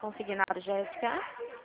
Consignado, Jéssica.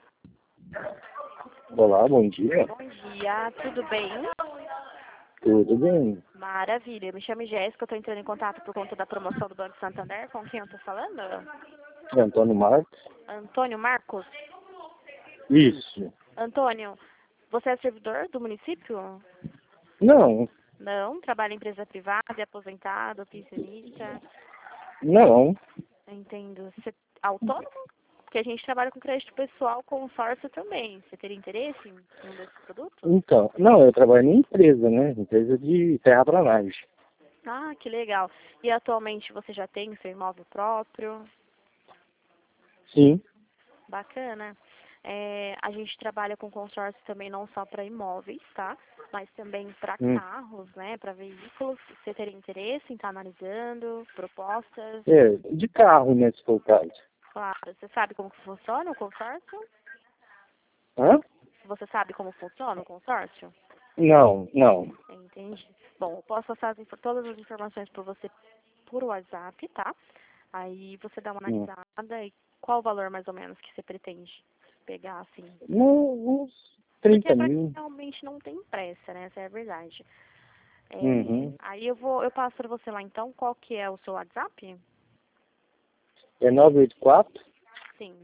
Olá, bom dia. Bom dia, tudo bem? Tudo bem? Maravilha, me chamo Jéssica, eu estou entrando em contato por conta da promoção do Banco Santander. Com quem eu estou falando? Antônio Marcos? Antônio Marcos? Isso. Antônio, você é servidor do município? Não, Não, trabalha em empresa privada, é aposentado, pensionista? não. Entendo. Você é autônomo? Porque a gente trabalha com crédito pessoal, consórcio também. Você teria interesse em um desses produtos? Então, não, eu trabalho em empresa, né? Empresa de terraplanagem. Ah, que legal. E atualmente você já tem o seu imóvel próprio? Sim. Bacana. A gente trabalha com consórcio também não só para imóveis, tá? Mas também para Hum. carros, né? Para veículos. Você teria interesse em estar analisando propostas? É, de carro, né, se for o caso. Claro. Você sabe como que funciona o consórcio? Hã? Você sabe como funciona o consórcio? Não, não. Entendi. Bom, eu posso passar todas as informações por você por WhatsApp, tá? Aí você dá uma Hum. analisada e qual o valor mais ou menos que você pretende pegar, assim? Não, uns Porque 30 pra quem mil. realmente não tem pressa, né? Essa é a verdade. Uhum. Aí eu passo pra você lá então, qual que é o seu WhatsApp? É 984 Sim,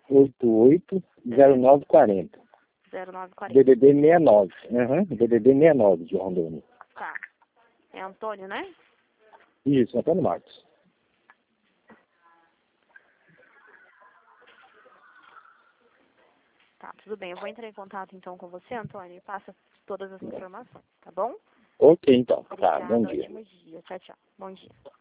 880940. 0940. DDD 69. Uhum. DDD 69 de Rondônia. Tá. É Antônio, né? Isso, Antônio Marcos. Tá, tudo bem. Eu vou entrar em contato então com você, Antônio, e passa todas as informações, tá bom? Ok, então. Tá, bom Obrigada, dia. ótimo dia. Tchau, tchau. Bom dia.